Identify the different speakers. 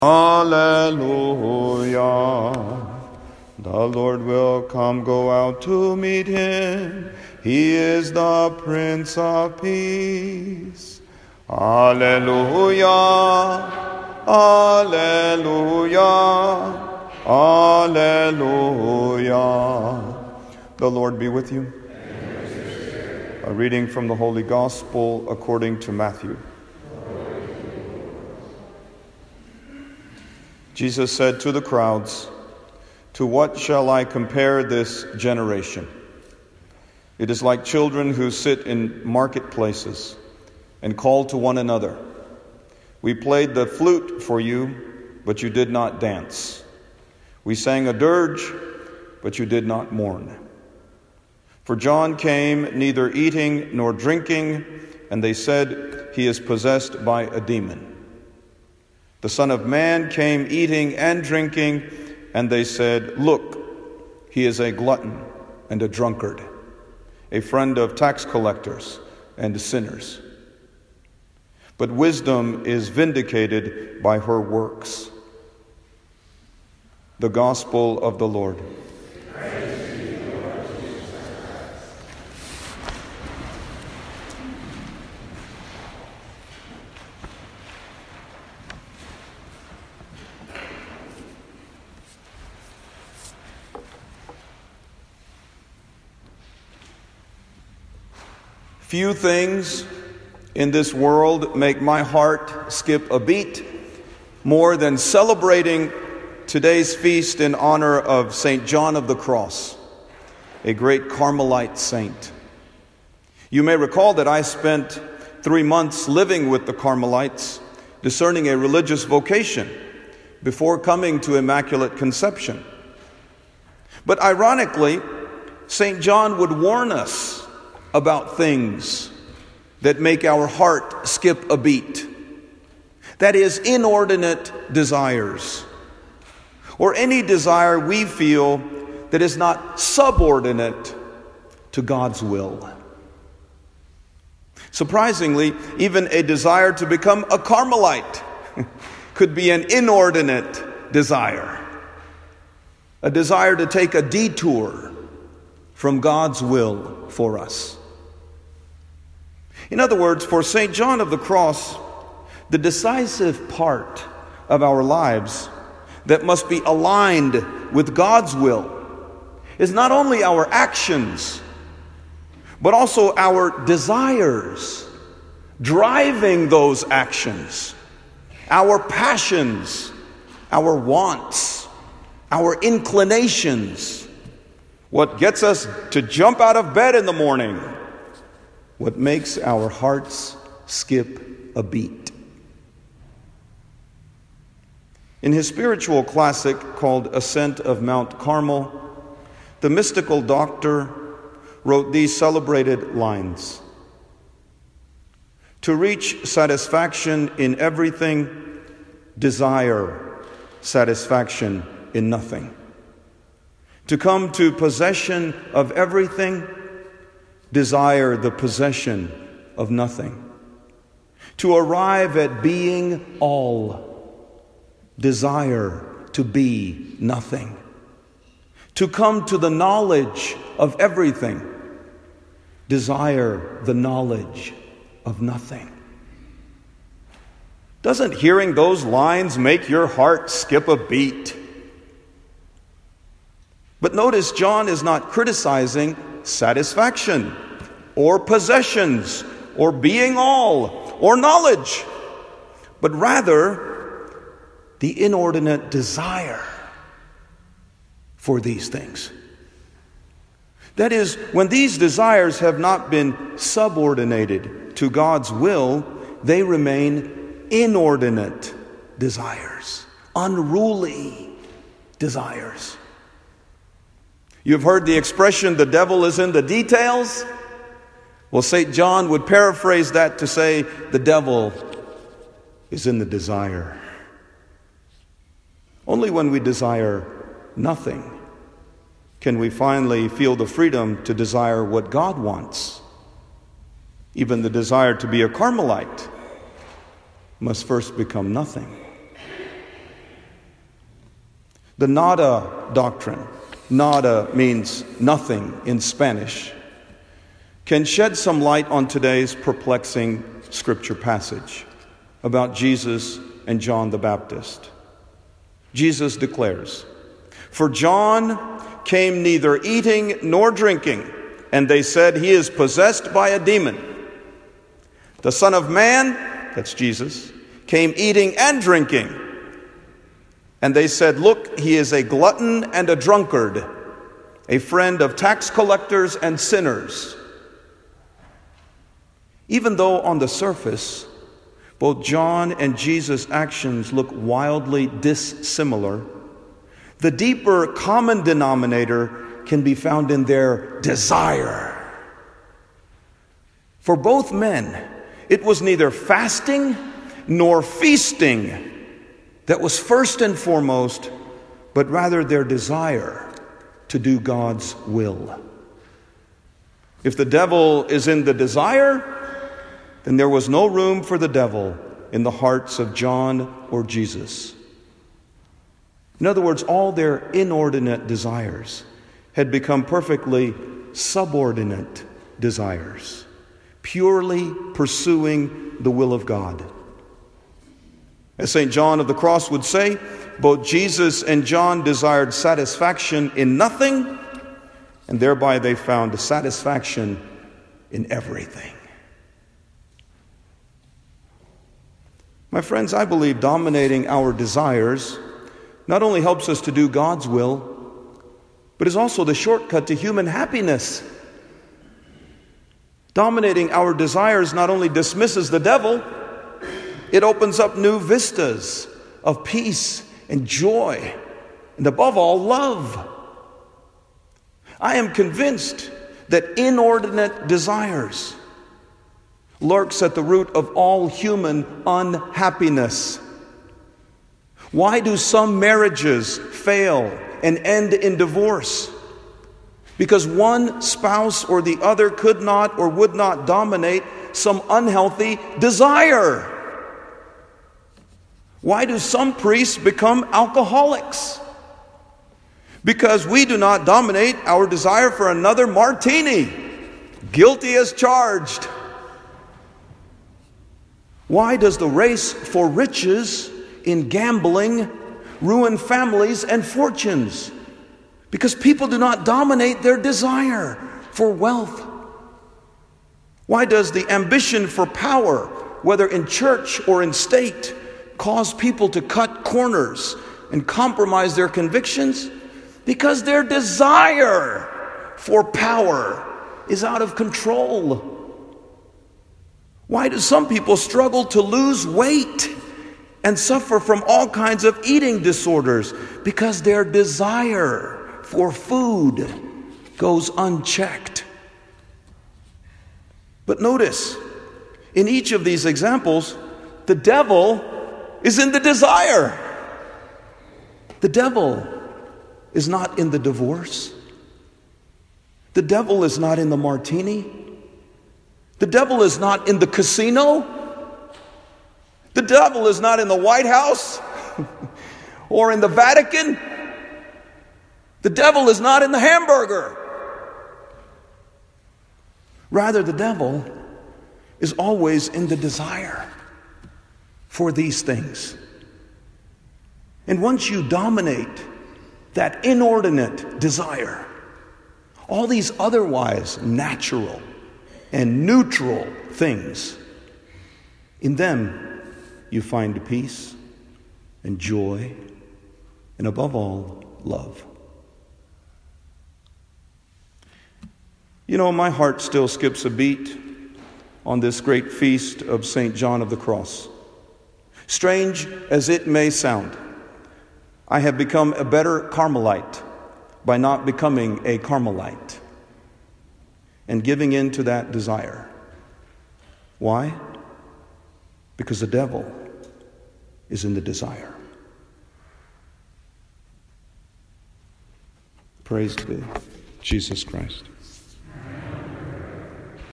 Speaker 1: Hallelujah. The Lord will come, go out to meet him. He is the Prince of Peace. Hallelujah. Hallelujah. Hallelujah. The Lord be with you. A reading from the Holy Gospel according to Matthew. Jesus said to the crowds, "To what shall I compare this generation? It is like children who sit in marketplaces and call to one another. We played the flute for you, but you did not dance. We sang a dirge, but you did not mourn. For John came neither eating nor drinking, and they said, 'He is possessed by a demon.' The Son of Man came eating and drinking, and they said, 'Look, he is a glutton and a drunkard, a friend of tax collectors and sinners.' But wisdom is vindicated by her works." The Gospel of the Lord. Few things in this world make my heart skip a beat more than celebrating today's feast in honor of St. John of the Cross, a great Carmelite saint. You may recall that I spent 3 months living with the Carmelites, discerning a religious vocation before coming to Immaculate Conception. But ironically, St. John would warn us about things that make our heart skip a beat. That is, inordinate desires, or any desire we feel that is not subordinate to God's will. Surprisingly, even a desire to become a Carmelite could be an inordinate desire, a desire to take a detour from God's will for us. In other words, for St. John of the Cross, the decisive part of our lives that must be aligned with God's will is not only our actions, but also our desires, driving those actions, our passions, our wants, our inclinations, what gets us to jump out of bed in the morning, what makes our hearts skip a beat. In his spiritual classic called Ascent of Mount Carmel, the mystical doctor wrote these celebrated lines: "To reach satisfaction in everything, desire satisfaction in nothing. To come to possession of everything, desire the possession of nothing. To arrive at being all, desire to be nothing. To come to the knowledge of everything, desire the knowledge of nothing." Doesn't hearing those lines make your heart skip a beat? But notice, John is not criticizing satisfaction or possessions or being all or knowledge, but rather the inordinate desire for these things. That is, when these desires have not been subordinated to God's will, they remain inordinate desires, unruly desires. You've heard the expression, "the devil is in the details"? Well, St. John would paraphrase that to say, the devil is in the desire. Only when we desire nothing can we finally feel the freedom to desire what God wants. Even the desire to be a Carmelite must first become nothing. The nada doctrine, nada means nothing in Spanish, can shed some light on today's perplexing scripture passage about Jesus and John the Baptist. Jesus declares, "For John came neither eating nor drinking, and they said, 'He is possessed by a demon.' The Son of Man," that's Jesus, "came eating and drinking. And they said, 'Look, he is a glutton and a drunkard, a friend of tax collectors and sinners.'" Even though on the surface, both John and Jesus' actions look wildly dissimilar, the deeper common denominator can be found in their desire. For both men, it was neither fasting nor feasting that was first and foremost, but rather their desire to do God's will. If the devil is in the desire, then there was no room for the devil in the hearts of John or Jesus. In other words, all their inordinate desires had become perfectly subordinate desires, purely pursuing the will of God. As St. John of the Cross would say, both Jesus and John desired satisfaction in nothing, and thereby they found satisfaction in everything. My friends, I believe dominating our desires not only helps us to do God's will, but is also the shortcut to human happiness. Dominating our desires not only dismisses the devil, it opens up new vistas of peace and joy, and above all, love. I am convinced that inordinate desires lurks at the root of all human unhappiness. Why do some marriages fail and end in divorce? Because one spouse or the other could not or would not dominate some unhealthy desire. Why do some priests become alcoholics? Because we do not dominate our desire for another martini. Guilty as charged. Why does the race for riches in gambling ruin families and fortunes? Because people do not dominate their desire for wealth. Why does the ambition for power, whether in church or in state, cause people to cut corners and compromise their convictions? Because their desire for power is out of control. Why do some people struggle to lose weight and suffer from all kinds of eating disorders? Because their desire for food goes unchecked. But notice, in each of these examples, the devil is in the desire. The devil is not in the divorce. The devil is not in the martini. The devil is not in the casino. The devil is not in the White House or in the Vatican. The devil is not in the hamburger. Rather, the devil is always in the desire for these things. And once you dominate that inordinate desire, all these otherwise natural and neutral things, in them you find peace and joy and above all, love. You know, my heart still skips a beat on this great feast of St. John of the Cross. Strange as it may sound, I have become a better Carmelite by not becoming a Carmelite and giving in to that desire. Why? Because the devil is in the desire. Praise be Jesus Christ.